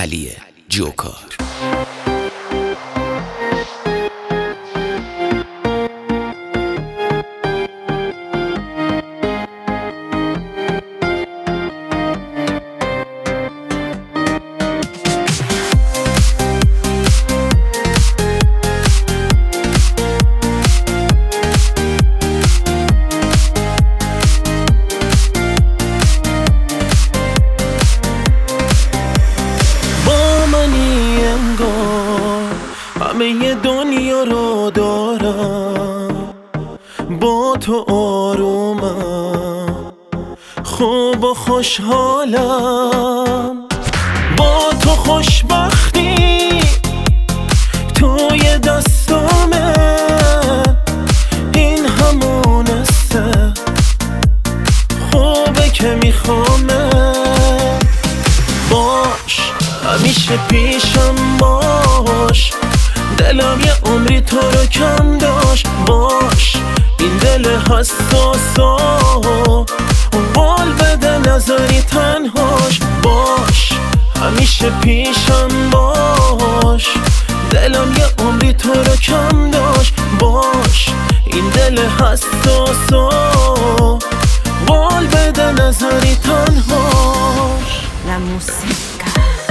علی جوکار. همه دنیا رو دارم، با تو آرومم، خوب و خوشحالم، با تو خوشبختی توی دستامه، این همونسته خوبه که میخوامه. باش همیشه پیشم باش، دلم یه عمری تو رو کم داشت. باش این دل حساسا قول بده نذاری تنهاش. باش همیشه پیشم باش، دلم یه عمری تو رو کم داشت. باش این دل حساسا قول بده نذاری تنهاش. La música.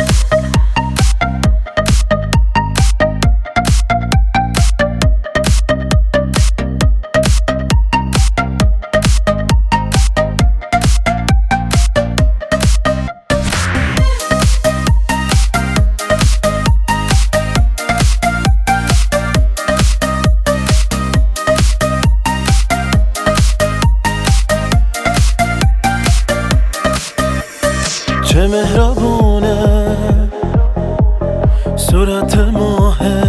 چه مهربونه صورت ماهه،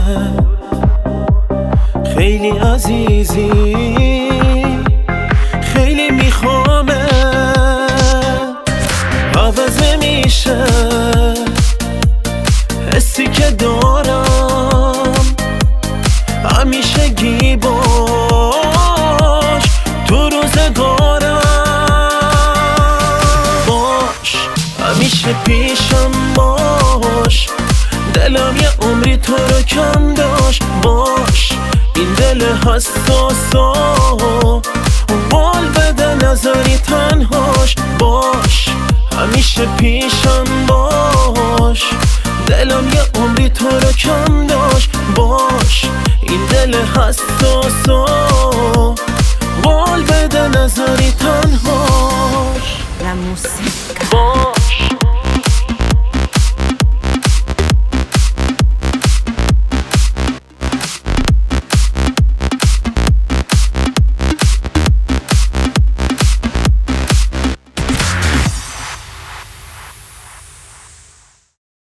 خیلی عزیزی، خیلی میخوامه. عوض میشه حسی که دارم، همیشه باش تو روزگارم. همیشه پیشم باش، دلم یه عمری تو رو کم داشت. باش این دل حساسا قول بده نذاری تنهاش. باش همیشه پیشم باش، دلم یه عمری تو رو کم داشت. باش این دل حساسا قول بده نذاری تنهاش. La música. باش